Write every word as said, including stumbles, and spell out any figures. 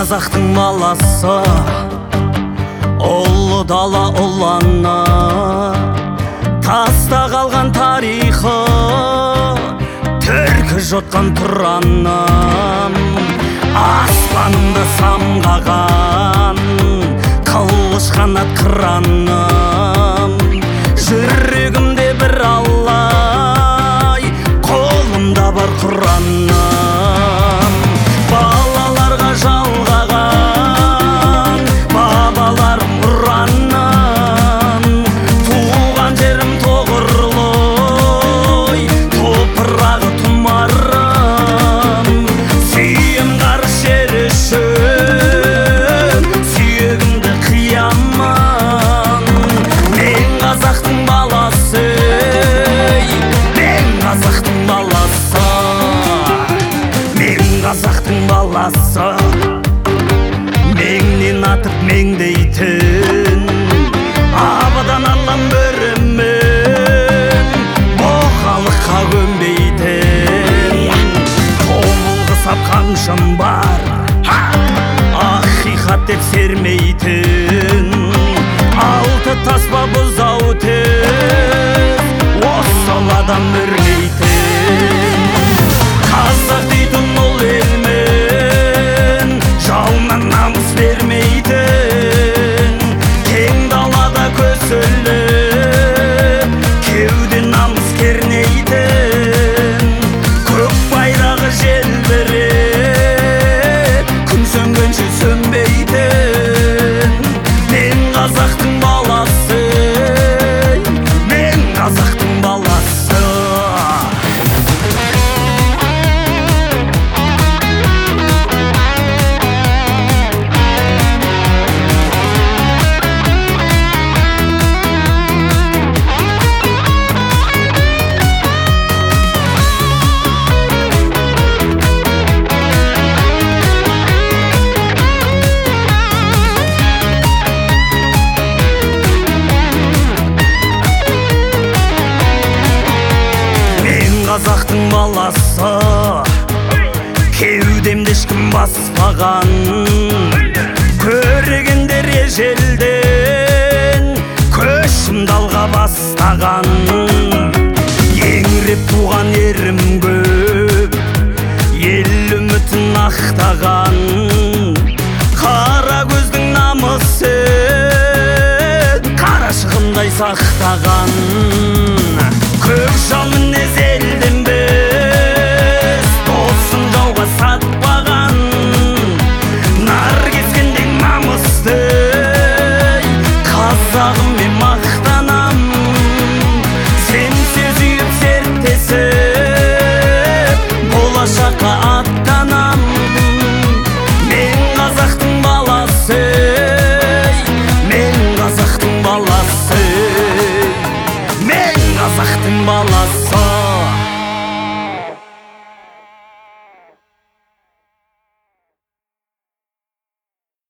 қазақтың баласы, ұлы дала ұлана, таста қалған тарихы, түркі жотқан тұраннан, аспанымды самғаған, қылыш қанат қыраннан, жүрегімде бір аллай, қолымда бар құраннан. Балаларға жалғаған, бабаларым ұраннан, туған жерім тоғырлой, топырағы тұмарым, сүйем ғарыш жер үшін, сүйегімді қияман. Мен қазақтың баласы, мен қазақтың баласы, мен қазақтың баласы, меңнен атып меңдейтін, абадан аллам бірімен, боқалыққа көнбейтін. Тобылғы сапқаншым бар, ақиқат деп сермейтін, алты таспа бұзау тез, осал адам үрмейтін. Қазақ дейтін ол елмен, жауынан намыс бермейтін, кең далада көсіліп, кеуде намыс кернейтін, көк байрағы желбіреп, күн сөнгенше сөнбейтін. Мен қазақтың баласы, мен қазақтың баласы. Қазақтың баласы, кеудемді ешкім баспаған, көргендер ежелден көшімді алға бастаған. Еңіреп туған ерім көп, ел үмітін ақтаған,